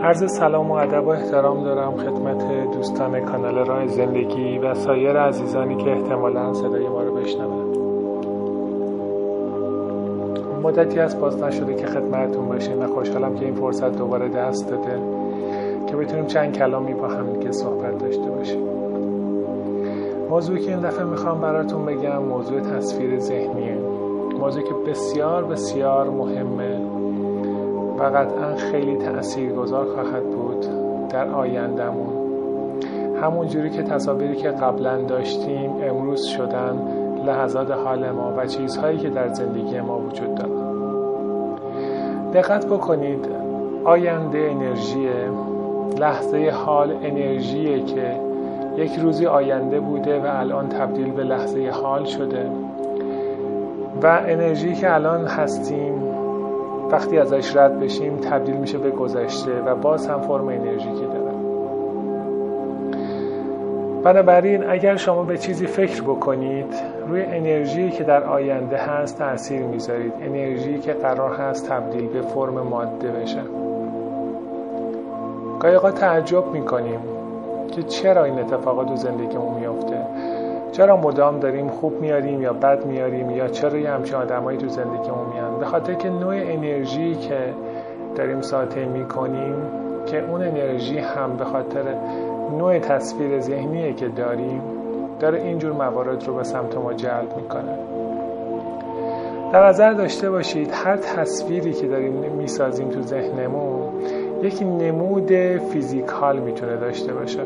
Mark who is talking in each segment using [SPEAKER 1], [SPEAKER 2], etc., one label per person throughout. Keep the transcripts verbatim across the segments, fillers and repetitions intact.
[SPEAKER 1] عرض سلام و ادب و احترام دارم خدمت دوستان کانال راه زندگی و سایر عزیزانی که احتمالاً صدای ما رو بشنون. مدتی از باز نشده که خدمتتون باشیم و خوشحالم که این فرصت دوباره دست داده که بتونیم چند کلامی با هم دیگه صحبت داشته باشیم. موضوعی که این دفعه میخوام براتون بگم موضوع تصویر ذهنیه. موضوعی که بسیار بسیار مهمه و قطعا خیلی تأثیرگذار خواهد بود در آینده‌مون. همون جوری که تصاویری که قبلا داشتیم امروز شدن لحظات حال ما و چیزهایی که در زندگی ما وجود دارن. دقت بکنید، آینده انرژیه، لحظه حال انرژیه که یک روزی آینده بوده و الان تبدیل به لحظه حال شده و انرژی که الان هستیم وقتی ازش رد بشیم تبدیل میشه به گذشته و باز هم فرم انرژیکی داره. بنابراین اگر شما به چیزی فکر بکنید روی انرژی که در آینده هست تأثیر میذارید، انرژی که قرار هست تبدیل به فرم ماده بشه. گاهی اوقات تعجب میکنیم که چرا این اتفاقات تو زندگیمون میفته، چرا مدام داریم خوب میاریم یا بد میاریم، یا چرا یه همچین آدمایی تو زندگیمون میان. به خاطر که نوع انرژی که داریم ساطع میکنیم که اون انرژی هم به خاطر نوع تصویر ذهنیه که داریم داره اینجور موارد رو به سمت ما جلب میکنه. در نظر داشته باشید هر تصویری که داریم میسازیم تو ذهنمون یک نمود فیزیکال میتونه داشته باشه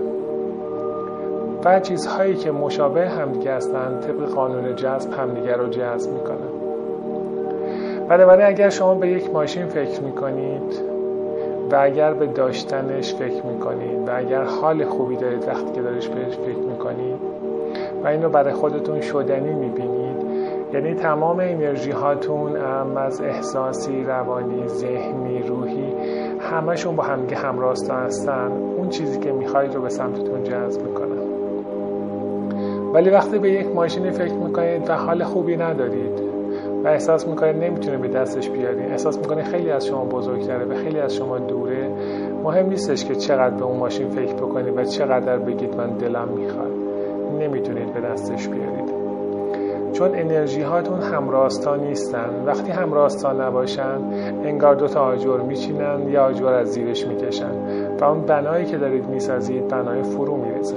[SPEAKER 1] و چیزهایی که مشابه همدیگه هستن طبق قانون جذب همدیگه رو جذب میکنن. بنابراین اگر شما به یک ماشین فکر میکنید و اگر به داشتنش فکر میکنید و اگر حال خوبی دارید وقتی که دارید بهش فکر میکنید و اینو برای خودتون شدنی میبینید، یعنی تمام انرژی هاتون از احساسی، روانی، ذهنی، روحی همشون با همدیگه همراستا هستن، اون چیزی که میخواید رو به سمتتون جذب میکنن. ولی وقتی به یک ماشینی فکر میکنید و حال خوبی ندارید و احساس میکنید نمیتونه به دستش بیارید، احساس میکنید خیلی از شما بزرگتره و خیلی از شما دوره، مهم نیستش که چقدر به اون ماشین فکر بکنید و چقدر بگید من دلم میخواد، نمیتونید به دستش بیارید، چون انرژی هاتون همراستا نیستن. وقتی همراستا نباشن انگار دو تا آجر میچینن یا آجر از زیرش میکشن و اون بنایی که دارید میسازید بنای فرو میریزه.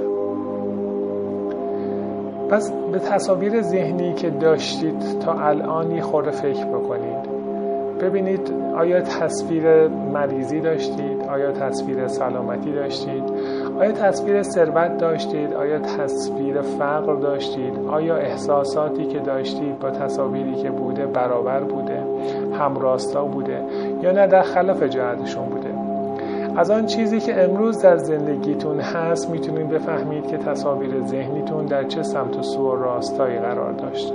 [SPEAKER 1] پس به تصاویر ذهنی که داشتید تا الان یه خورده فکر بکنید. ببینید آیا تصویر مریضی داشتید؟ آیا تصویر سلامتی داشتید؟ آیا تصویر ثروت داشتید؟ آیا تصویر فقر داشتید؟ آیا احساساتی که داشتید با تصاویری که بوده برابر بوده؟ همراستا بوده؟ یا نه در خلاف جهتشون بوده؟ از آن چیزی که امروز در زندگیتون هست میتونید بفهمید که تصاویر ذهنیتون در چه سمت و سو و راستایی قرار داشته.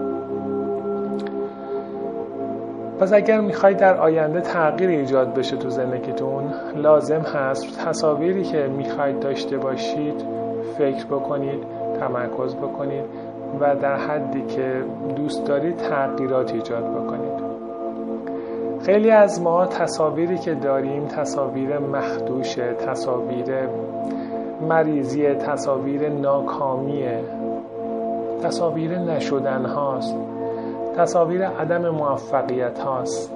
[SPEAKER 1] پس اگر میخواید در آینده تغییر ایجاد بشه تو زندگیتون، لازم هست تصاویری که میخواید داشته باشید فکر بکنید، تمرکز بکنید و در حدی که دوست دارید تغییرات ایجاد بکنید. خیلی از ما تصاویری که داریم تصاویر مخدوشه، تصاویر مریضیه، تصاویر ناکامیه، تصاویر نشدن هاست، تصاویر عدم موفقیت هاست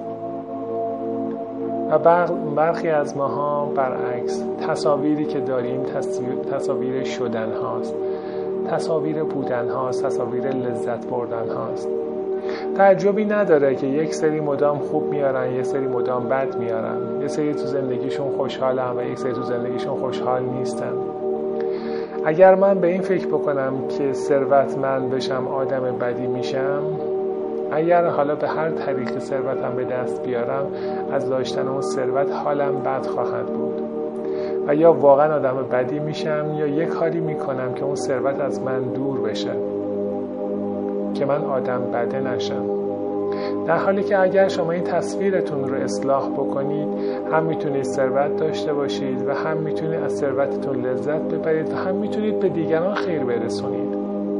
[SPEAKER 1] و برخی از ماها برعکس تصاویری که داریم تصاویر شدن هاست، تصاویر بودن هاست، تصاویر لذت بردن هاست. تعجبی نداره که یک سری مدام خوب میارن، یک سری مدام بد میارن، یک سری تو زندگیشون خوشحالن و یک سری تو زندگیشون خوشحال نیستن. اگر من به این فکر بکنم که ثروتمند بشم آدم بدی میشم، اگر حالا به هر طریق ثروتم به دست بیارم از داشتن اون ثروت حالم بد خواهد بود و یا واقعا آدم بدی میشم یا یک کاری میکنم که اون ثروت از من دور بشه که من آدم بده نشم. در حالی که اگر شما این تصویرتون رو اصلاح بکنید هم میتونید ثروت داشته باشید و هم میتونید از ثروتتون لذت ببرید و هم میتونید به دیگران خیر برسونید.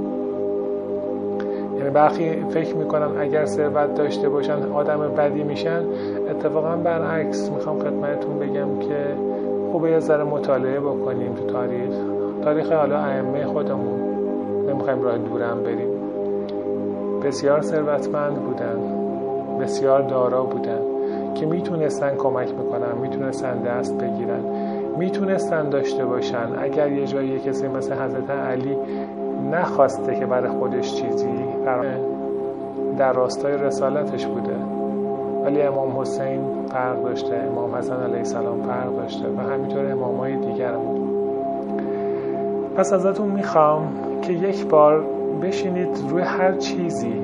[SPEAKER 1] یعنی برخی فکر میکنم اگر ثروت داشته باشن آدم بدی میشن، اتفاقا برعکس. میخوام خدمتتون بگم که خوبه یه ذره مطالعه بکنیم تو تاریخ تاریخ حالا ائمه خودمون، نمیخوایم راه دورم بریم. بسیار ثروتمند بودن، بسیار دارا بودن که میتونستن کمک بکنن، میتونستن دست بگیرن، میتونستن داشته باشن. اگر یه جایی کسی مثل حضرت علی نخواسته که برای خودش چیزی در راستای رسالتش بوده، ولی امام حسین فرق داشته، امام حسن علیه السلام فرق داشته و همینطور امامای دیگرمون. پس ازتون میخوام که یک بار بشینید روی هر چیزی،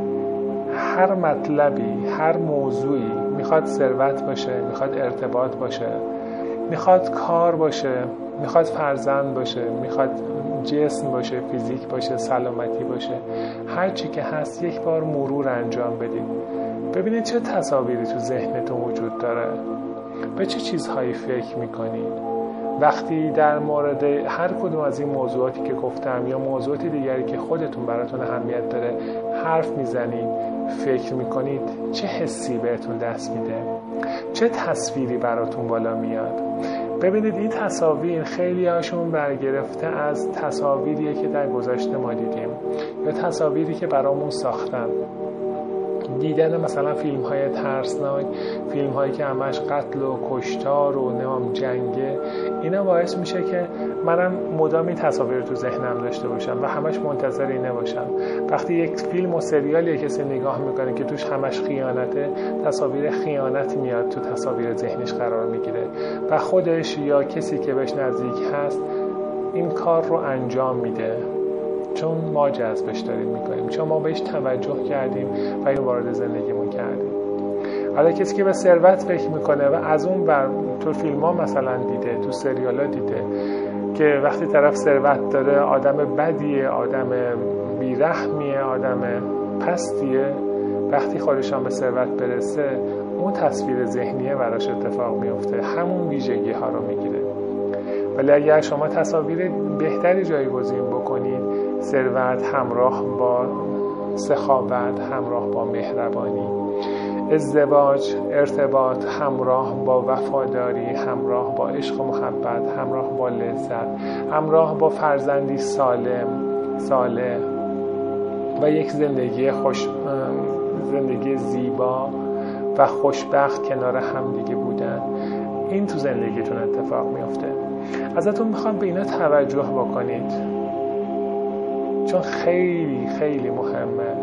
[SPEAKER 1] هر مطلبی، هر موضوعی، میخواد ثروت باشه، میخواد ارتباط باشه، میخواد کار باشه، میخواد فرزند باشه، میخواد جسم باشه، فیزیک باشه، سلامتی باشه، هر چی که هست یک بار مرور انجام بدید. ببینید چه تصاویری تو ذهنتون وجود داره، به چه چیزهایی فکر میکنید. وقتی در مورد هر کدوم از این موضوعاتی که گفتم یا موضوعات دیگری که خودتون براتون اهمیت داره حرف میزنید، فکر میکنید، چه حسی بهتون دست میده، چه تصویری براتون بالا میاد. ببینید این تصاویر خیلی هاشون برگرفته از تصاویریه که در گذشته ما دیدیم یا تصاویری که برامون ساختن. دیدن مثلا فیلم های ترسناک، فیلم هایی که همش قتل و کشتار و نام جنگه، اینا باعث میشه که منم مدام این تصاویر تو ذهنم داشته باشم و همش منتظر اینه باشم. وقتی یک فیلم و سریالی کسی نگاه میکنه که توش همش خیانته، تصاویر خیانت میاد تو تصاویر ذهنش قرار میگیره و خودش یا کسی که بهش نزدیک هست این کار رو انجام میده، چون ما جذبش داریم میکنیم، چون ما بهش توجه کردیم و این وارد زندگیمون کردیم. حالا کسی که به ثروت فکر میکنه و از اون بر تو فیلم ها مثلا دیده، تو سریال ها دیده که وقتی طرف ثروت داره آدم بدیه، آدم بیرحمیه، آدم پستیه، وقتی خودش هم به ثروت برسه اون تصویر ذهنیه براش اتفاق میفته، همون ویژگی ها رو میگیره. ولی اگر شما تصاویر بهتری جایگزین بکنید، ثروت همراه با سخاوت، همراه با مهربانی، ازدواج، ارتباط همراه با وفاداری، همراه با عشق و محبت، همراه با لذت، همراه با فرزندی سالم، صالح و یک زندگی خوش، زندگی زیبا و خوشبخت کنار هم دیگه بودن، این تو زندگیتون اتفاق میفته. ازتون میخوام به اینا توجه بکنید، چون خیلی خیلی مهمه،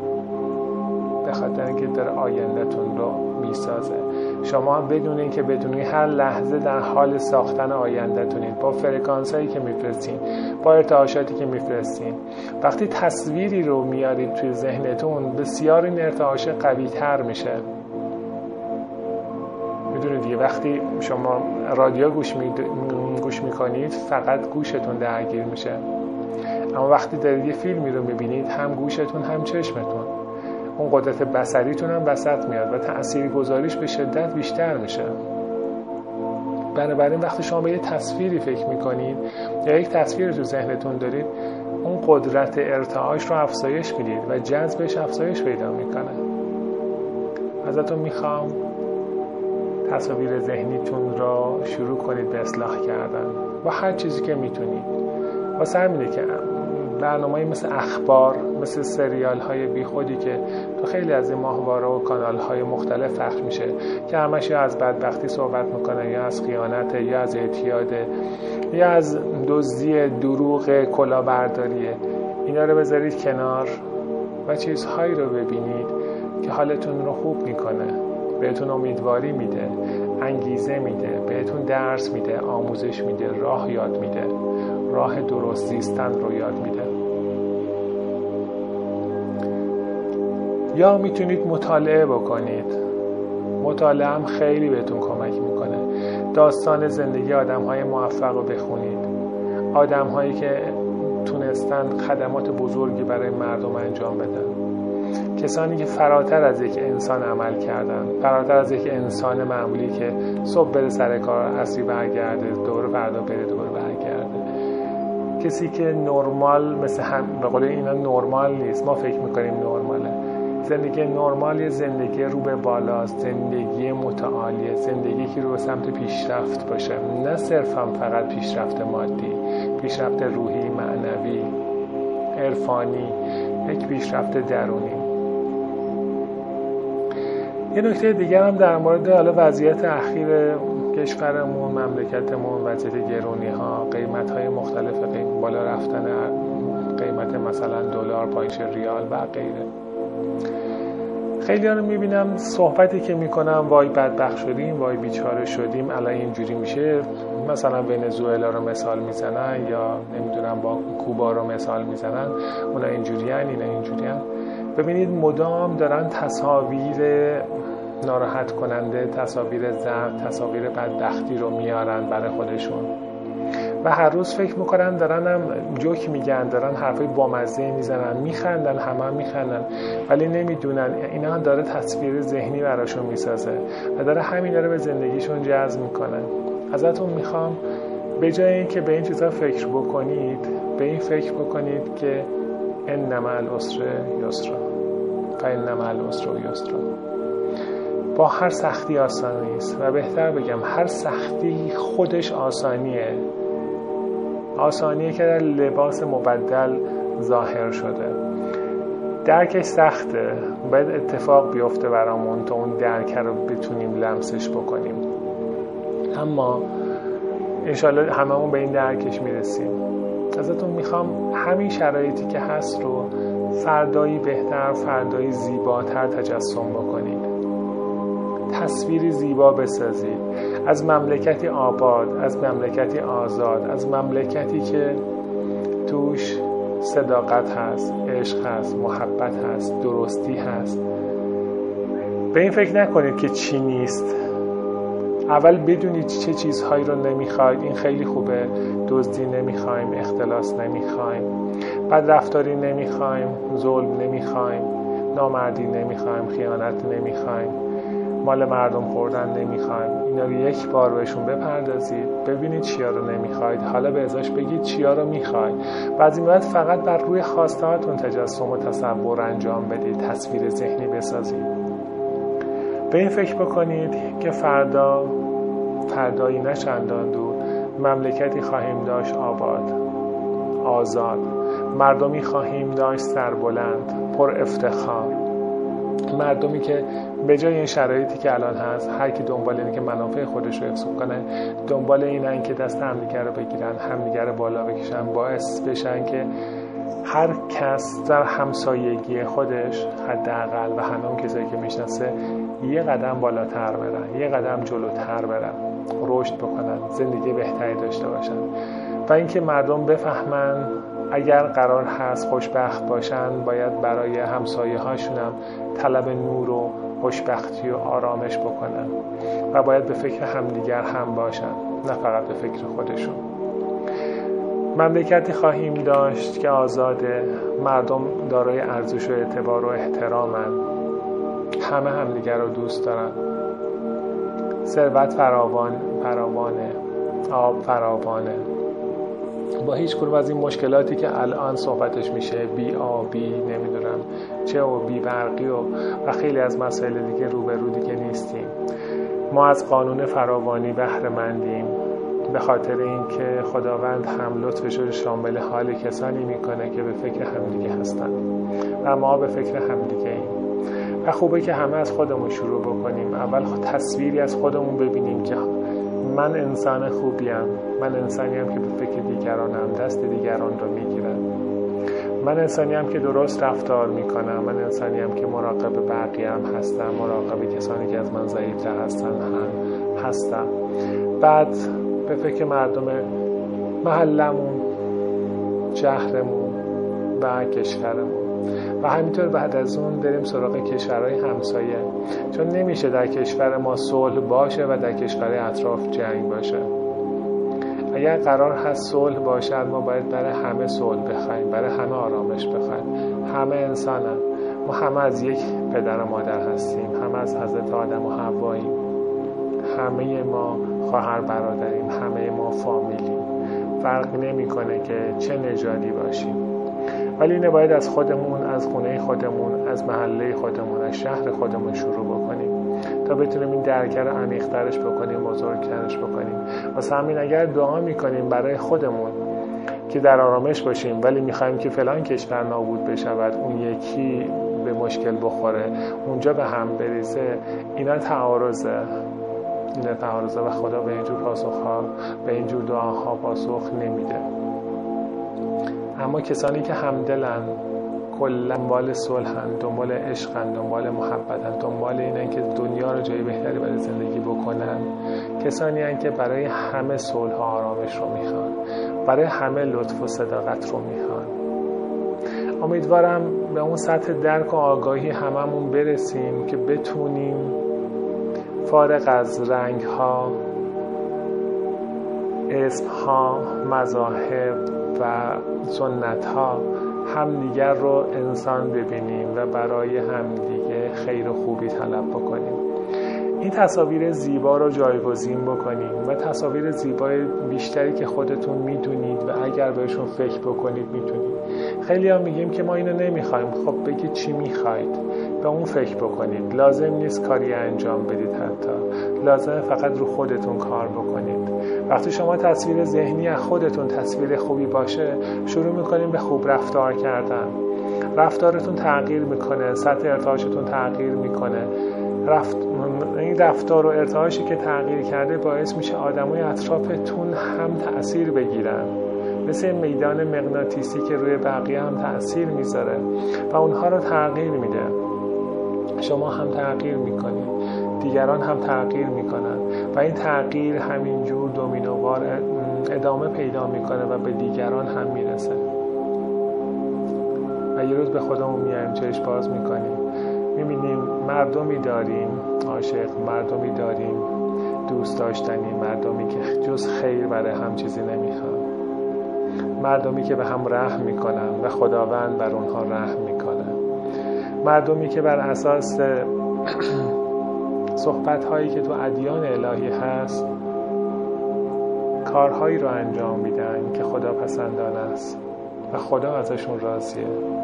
[SPEAKER 1] به خاطر اینکه داره آیندهتون رو میسازه. شما هم بدون اینکه بدونی هر لحظه در حال ساختن آیندهتونید، با فرکانس هایی که میفرستین، با ارتعاشاتی که میفرستین. وقتی تصویری رو میارید توی ذهنتون، بسیار این ارتعاش قوی تر میشه. میدونید دیگه وقتی شما رادیو گوش می گوش میکنید فقط گوشتون درگیر میشه، اما وقتی دارید یه فیلمی رو میبینید هم گوشتون هم چشمتون، اون قدرت بصریتون هم وسط میاد و تاثیرگذاریش به شدت بیشتر میشه. بنابراین وقتی شما به یه تصویری فکر میکنید یا یک تصویر تو ذهنتون دارید، اون قدرت ارتعاش رو افزایش میدید و جذبش افزایش پیدا میکنه. ازتون میخوام تصاویر ذهنیتون رو شروع کنید به اصلاح کردن با هر چیزی که میتونید. واسه همینه که برنامه‌ای مثل اخبار، مثل سریال های بی خودی که تو خیلی از این ماهواره و کانال های مختلف پخش میشه که همش یا از بدبختی صحبت میکنه، یا از خیانت، یا از اعتیاد، یا از دزدی، دروغ، کلاهبرداریه، اینا رو بذارید کنار و چیزهایی رو ببینید که حالتون رو خوب میکنه، بهتون امیدواری میده، انگیزه میده، بهتون درس میده، آموزش میده، راه یاد میده، راه درست زیستن رو یاد میده. یا میتونید مطالعه بکنید. مطالعه هم خیلی بهتون کمک میکنه. داستان زندگی آدم‌های موفق رو بخونید. آدم‌هایی که تونستن خدمات بزرگی برای مردم انجام بدن. کسانی که فراتر از یک انسان عمل کردن، فراتر از یک انسان معمولی که صبح بره سر کار، عصری برگرده، دور فردا بره دور برگرده. کسی که نرمال مثل هم، به قول اینا نرمال نیست، ما فکر میکنیم نرماله. زندگی نرمال یه زندگی رو به بالاست، زندگی متعالیه، زندگی که رو به سمت پیشرفت باشه، نه صرفا فقط پیشرفت مادی، پیشرفت روحی، معنوی، عرفانی، یک پیشرفت درونی. یه نکته دیگر هم در مورد حالا وضعیت اخیر کشورمون، مملکتمون، وضعیت گرونی ها، قیمت های مختلف، قیمت بالا رفتن قیمت مثلا دلار، پایش ریال و غیره. خیلی ها رو میبینم صحبتی که میکنم وای بدبخت شدیم، وای بیچاره شدیم، الان اینجوری میشه، مثلا ونزوئلا رو مثال میزنن یا نمیدونم با کوبا رو مثال میزنن، اونا اینجوری هن، اینا اینجوری هن. ببینید مدام دارن تصاویر ناراحت کننده، تصاویر ضعف، تصاویر بدبختی رو میارن برای خودشون و هر روز فکر میکنن دارن هم جوک میگن، دارن حرفای بامزه میزنن، میخندن، همه هم میخندن، ولی نمیدونن اینا داره تصویر ذهنی براشون میسازه و داره همین داره به زندگیشون جذب میکنه. ازتون میخوام به جای اینکه به این چیزا فکر بکنید، به این فکر بکنید که ان مع العسر یسرا فان مع العسر یسرا. با هر سختی آسانی است و بهتر بگم هر سختی خودش آسانیه، آسانیه که در لباس مبدل ظاهر شده. درکش سخته، باید اتفاق بیفته برامون تا اون درک رو بتونیم لمسش بکنیم، اما انشالله هممون به این درکش میرسیم. ازتون میخوام همین شرایطی که هست رو فردایی بهتر، فردایی زیباتر تجسم بکنید، تصویری زیبا بسازید از مملکتی آباد، از مملکتی آزاد، از مملکتی که توش صداقت هست، عشق هست، محبت هست، درستی هست. به این فکر نکنید که چی نیست. اول بدونید چه چیزهایی رو نمیخواید. این خیلی خوبه. دزدی نمیخوایم، اختلاس نمیخوایم، بدرفتاری نمیخوایم، ظلم نمیخوایم، نامردی نمیخوایم، خیانت نمیخوایم، مال مردم خوردن نمیخوایم. اینا رو یک بار بهشون بپردازید، ببینید چیا رو نمیخواید، حالا به ازاش بگید چیا رو میخواید. بعضی موقع فقط بر روی خواسته هاتون تجسم و تصور انجام بدید، تصویر ذهنی بسازید. به این فکر بکنید که فردا، فردایی نه چندان دور، مملکتی خواهیم داشت آباد، آزاد، مردمی خواهیم داشت سربلند، پر افتخار، مردمی که به جای این شرایطی که الان هست، هر کی دنبال اینه که منافع خودش رو حفظ کنه، دنبال اینن که دست همدیگه رو بگیرن، همدیگه رو بالا بکشن، باعث بشن که هر کس در همسایگی خودش حداقل و همه اون کسایی که میشناسه یه قدم بالاتر برن، یه قدم جلوتر برن، رشد بکنن، زندگی بهتری داشته باشن و اینکه مردم بفهمن اگر قرار هست خوشبخت باشن باید برای همسایه هاشون هم طلب نور و خوشبختی و آرامش بکنن و باید به فکر همدیگر هم باشن، نه فقط به فکر خودشون. مملکتی خواهیم داشت که آزاده، مردم دارای ارزش و اعتبار و احترامن، همه همدیگر رو دوست دارن، ثروت فراوان فراوانه، آب فراوانه، با هیچ کدوم از این مشکلاتی که الان صحبتش میشه، بی آبی، نمیدونم چه و بی برقی و و خیلی از مسائل دیگه روبرو دیگه نیستیم. ما از قانون فراوانی بهره مندیم به خاطر اینکه خداوند هم لطفش رو شامل حال کسانی میکنه که به فکر همدیگه هستن و ما به فکر همدیگه ایم و خوبه که همه از خودمون شروع بکنیم. اول تصویری از خودمون ببینیم که من انسان خوبیم، من انسانیم که به فکر دیگرانم، دست دیگران رو میگیرم، من انسانیم که درست رفتار میکنم، من انسانیم که مراقب بقیه هم هستم، مراقب کسانی که از من ضعیفتر هستن هم هستم. بعد به فکر مردم محلمون، شهرمون و کشورمون و همینطور بعد از اون بریم سراغ کشورهای همسایه، چون نمیشه در کشور ما صلح باشه و در کشورهای اطراف جنگ باشه. اگر قرار هست صلح باشد ما باید برای همه صلح بخوایم، برای همه آرامش بخوایم. همه انسانن، ما همه از یک پدر و مادر هستیم، همه از حضرت آدم و حواییم، همه ما خواهر برادریم، همه ما فامیلیم، فرق نمیکنه که چه نژادی باشیم. ولی اینه باید از خودمون، از خونه خودمون، از محله خودمون، از شهر خودمون شروع بکنیم تا بتونیم این درک رو عمیق‌ترش بکنیم، بزرگترش بکنیم. واسه همین اگر دعا میکنیم برای خودمون که در آرامش باشیم ولی میخوایم که فلان کشور نابود بشود، اون یکی به مشکل بخوره، اونجا به هم بریزه، اینا تعارضه اینا تعارضه و خدا به اینجور پاسخ‌ها، به اینجور دعاها پاسخ نمیده. اما کسانی که همدلن، کلا دنبال صلحن، دنبال عشقن، دنبال محبتن، دنبال اینن که دنیا رو جای بهتری برای زندگی بکنن، کسانی هستند که برای همه صلح و آرامش رو میخوان، برای همه لطف و صداقت رو میخوان. امیدوارم به اون سطح درک و آگاهی هممون برسیم که بتونیم فارغ از رنگ ها، اسم ها، مذاهب و سنت ها همدیگر رو انسان ببینیم و برای همدیگه خیر و خوبی طلب بکنیم. این تصاویر زیبا رو جایگزین بکنیم و تصاویر زیبای بیشتری که خودتون میدونید و اگر بهشون فکر بکنید میتونید. خیلی ها میگیم که ما اینو نمیخوایم. خب بگید چی میخواید، به اون فکر بکنید. لازم نیست کاری انجام بدید، حتی لازم فقط رو خودتون کار بکنید. وقتی شما تصویر ذهنی از خودتون تصویر خوبی باشه، شروع میکنید به خوب رفتار کردن. رفتارتون تغییر میکنه، سطح ارتعاشتون تغییر میکنه. رفت... این رفتار و ارتعاشی که تغییر کرده باعث میشه آدمای اطرافتون هم تأثیر بگیرن، مثل میدان مغناطیسی که روی بقیه هم تأثیر میذاره و اونها رو تغییر میده. شما هم تغییر میکنید، دیگران هم تغییر میکنن و این تغییر همینجور دومینووار ادامه پیدا میکنه و به دیگران هم میرسه. و یه روز به خودمون میایم، چشم باز میکنیم، میبینیم مردمی داریم عاشق، مردمی داریم دوست داشتنی، مردمی که جز خیر برای هم چیزی نمیخوان، مردمی که به هم رحم میکنن و خداوند بر اونها رحم میکنه، مردمی که بر اساس صحبت هایی که تو ادیان الهی هست کارهایی رو انجام میدن که خدا پسندانه است و خدا ازشون راضیه.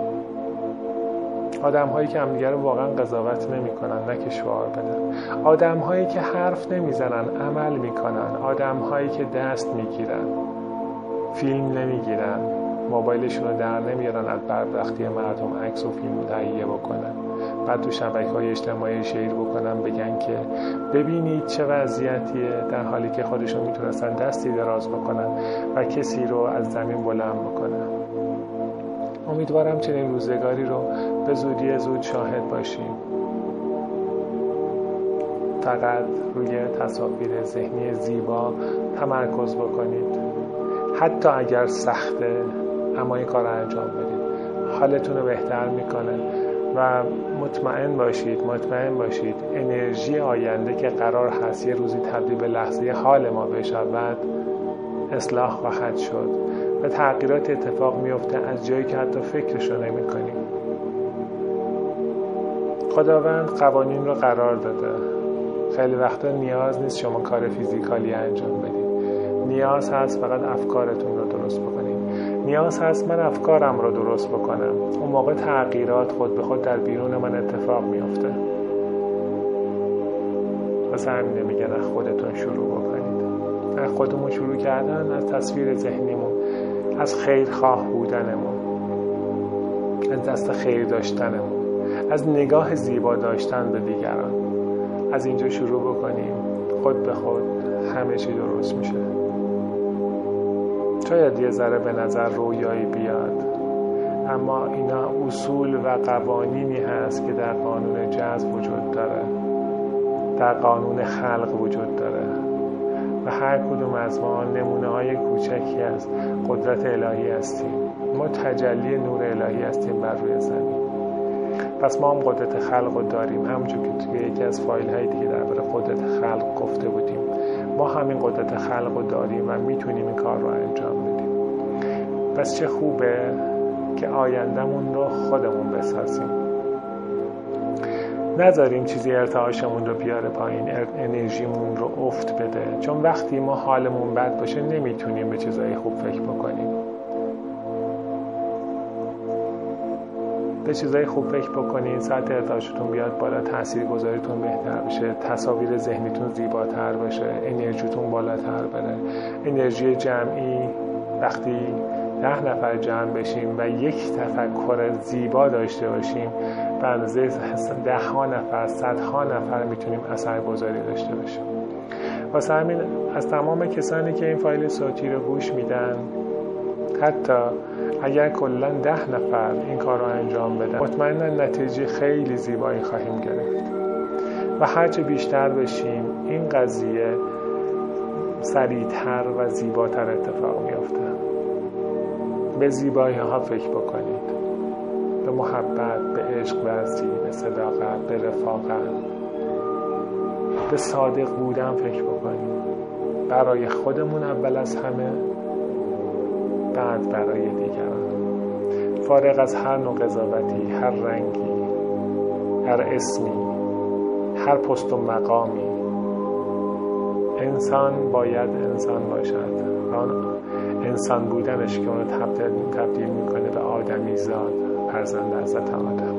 [SPEAKER 1] آدم هایی که همدیگر رو واقعا قضاوت نمی کنن، نه که شعار بدن. آدم هایی که حرف نمی زنن، عمل می کنن. آدم هایی که دست می گیرن، فیلم نمی گیرن، موبایلشون رو در نمیارن از بدبختی مردم عکس و فیلم تهیه بکنن، بعد تو شبکه‌های اجتماعی شیر بکنن، بگن که ببینید چه وضعیتیه، در حالی که خودشون میتونستن دستی دراز بکنن و کسی رو از زمین بلند بکنن. امیدوارم چنین روزگاری رو به زودی زود شاهد باشیم. فقط روی تصاویر ذهنی زیبا تمرکز بکنید، حتی اگر سخته، اما این کار رو انجام بدید. حالتون رو بهتر میکنه و مطمئن باشید مطمئن باشید انرژی آینده که قرار هست یه روزی تبدیل به لحظه حال ما بشود، اصلاح خواهد شد و تغییرات اتفاق میفته از جایی که حتی فکرشو نمی کنیم. خداوند قوانین رو قرار داده. خیلی وقتا نیاز نیست شما کار فیزیکالی انجام بدید، نیاز هست فقط افکارتون رو درست بکنید. نیاز هست من افکارم رو درست بکنم، اون موقع تغییرات خود به خود در بیرون من اتفاق میفته. واسه همینه میگن از خودتون شروع بکنید. از خودمون شروع کردن، از تصویر ذهنیمون، از خیرخواه بودنمون، از دست خیر داشتنمون، از نگاه زیبا داشتن به دیگران. از اینجا شروع بکنیم، خود به خود همه چی درست میشه. شاید یه ذره به نظر رویایی بیاد، اما اینا اصول و قوانینی هست که در قانون جذب وجود داره، در قانون خلق وجود داره و هر کدوم از ما نمونه های کوچکی از قدرت الهی هستیم. ما تجلی نور الهی هستیم بر روی زمین. پس ما هم قدرت خلق رو داریم، همونجور که توی یکی از فایل های دیگه درباره قدرت خلق گفته بودیم. ما همین قدرت خلق رو داریم و میتونیم این کار رو انجام بدیم. پس چه خوبه که آیندمون رو خودمون بسازیم، نذاریم چیزی ارتعاشمون رو بیاره پایین، انرژیمون رو افت بده. چون وقتی ما حالمون بد باشه نمیتونیم به چیزای خوب فکر بکنیم. به چیزای خوب فکر بکنید، سطح ارتعاشتون بیاد بالا، تاثیرگذاریتون بهتر بشه، تصاویر ذهنیتون زیباتر بشه، انرژیتون بالاتر بره. انرژی جمعی وقتی ده نفر جمع بشیم و یک تفکر زیبا داشته باشیم، به اندازه ده ها نفر، صد ها نفر میتونیم اثرگذاری داشته باشیم. واسه همین از تمام کسانی که این فایل صوتی رو گوش میدن، حتی اگر کلا ده نفر این کار رو انجام بدن، مطمئنا نتیجه خیلی زیبایی خواهیم گرفت و هرچه بیشتر بشیم این قضیه سریعتر و زیباتر اتفاق میفته. به زیبایی ها فکر بکنید، به محبت، به عشق ورزی، به صداقت، به رفاقت، به صادق بودن فکر بکنید. برای خودمون اول از همه، بعد برای دیگران. فارغ از هر نوع قضاوتی، هر رنگی، هر اسمی، هر پست و مقامی، انسان باید انسان باشد. آن انسان بودنش که اونو تبدیل, تبدیل میکنه به آدمی زاد، فرزند حضرت آدم.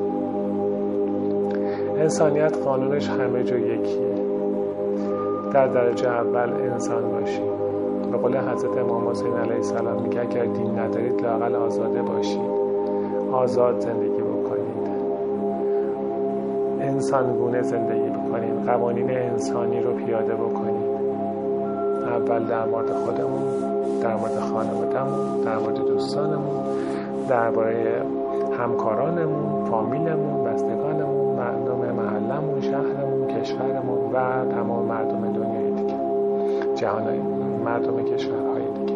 [SPEAKER 1] انسانیت قانونش همه جا یکیه. در درجه اول انسان باشید. به قول حضرت امام حسین علیه السلام میگه اگر دین ندارید لااقل آزاده باشید، آزاد زندگی بکنید، انسانگونه زندگی بکنید، قوانین انسانی رو پیاده بکنید. اول در مورد خودمون، در مورد خانواده‌مون، در مورد دوستانمون، درباره همکارانمون، فامیلمون، بستگانمون، مردم محلمون، شهرمون، کشورمون و تمام مردم دنیای دیگه، جهانهای مردم کشورهای دیگه.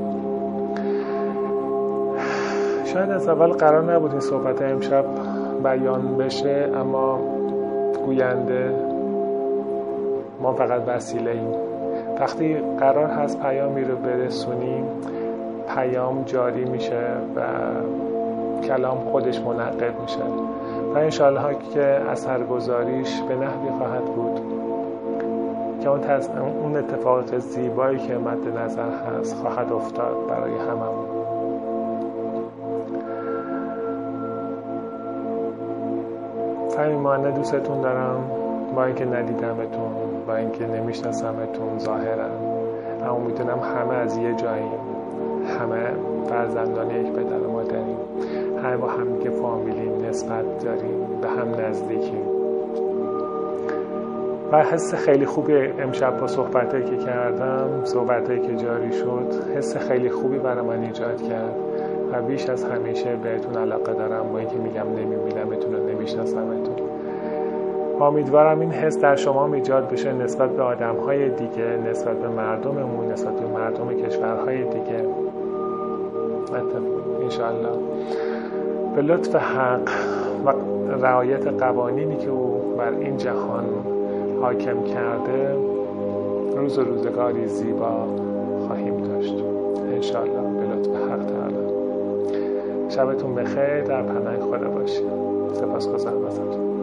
[SPEAKER 1] شاید از اول قرار نبود این صحبت امشب بیان بشه، اما گوینده ما فقط وسیله ایم. وقتی قرار هست پیامی رو برسونیم، پیام جاری میشه و کلام خودش منعقد میشه و انشاءالله که اثرگذاریش به نحوی خواهد بود که اون, تص... اون اتفاقات زیبایی که مد نظر هست خواهد افتاد برای هممون. صمیمانه دوستتون دارم، با اینکه ندیدمتون، با اینکه نمیشناسمتون ظاهرا، اما میدونم همه از یه جاییم، همه فرزندان یک پدر و مادریم، همه با هم که فامیلیم، نسبت داریم، به هم نزدیکیم و حس خیلی خوبی امشب با صحبتایی که کردم، صحبتایی که جاری شد، حس خیلی خوبی برای من ایجاد کرد و بیش از همیشه بهتون علاقه دارم، با اینکه میگم نمیبینمتون و نمیشناسمتون. امیدوارم این حس در شما ایجاد بشه نسبت به آدم‌های دیگه، نسبت به مردممون، نسبت به مردم کشورهای دیگه. انشاءالله به لطف حق و رعایت قوانینی که او بر این جهان حاکم کرده، روز و روزگاری زیبا خواهیم داشت انشاءالله به لطف حق تعالی. شبتون بخیر، در پناه خدا باشید. سپاسگزارم ازتون.